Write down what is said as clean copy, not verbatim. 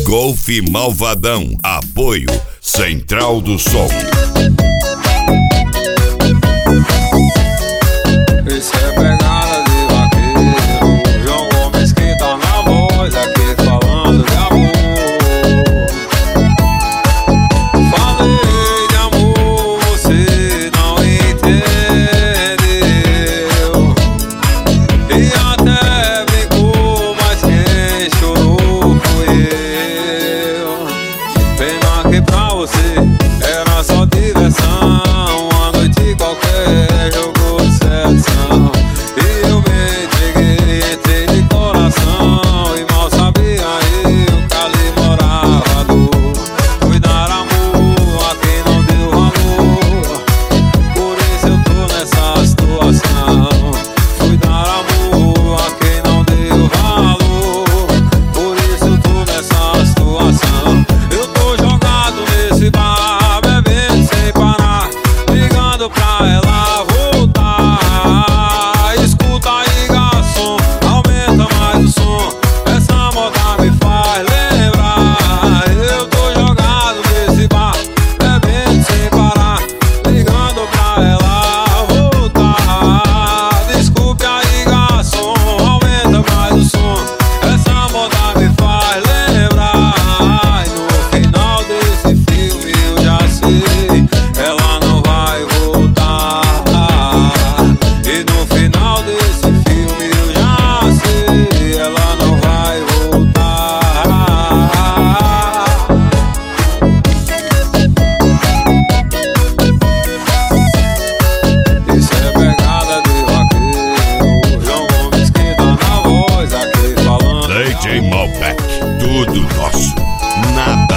Golf Malvadão. Apoio Central do Som. Isso é pegada de vaqueiro. João Gomes que tá na voz aqui falando de amor. Falei de amor, você não entendeu. E até brincou, mas quem chorou fui eu. Pena que pra você era só diversão. Uma noite qualquer jogou de seção. E eu me entreguei, entrei de coração. E mal sabia eu que ali morava dor. Fui dar amor a quem não deu valor. Por isso eu tô nessa situação. Fui dar amor a quem não deu valor. Por isso eu tô nessa situação. Eu tô jogado nesse bar, bebendo sem parar, ligando pra ela voltar. Escuta aí, garçom, aumenta mais o som. Essa moda me faz lembrar. Eu tô jogado nesse bar, bebendo sem parar, ligando pra ela voltar. Desculpe aí, garçom, aumenta mais o som. Essa moda me faz lembrar. E no final desse filme eu já sei, ela não vai voltar. E no final desse filme eu já sei, ela não vai voltar. Isso é pegada de vaqueiro. João Gomes que tá na voz aqui falando. DJ Malbec, tudo nosso, nada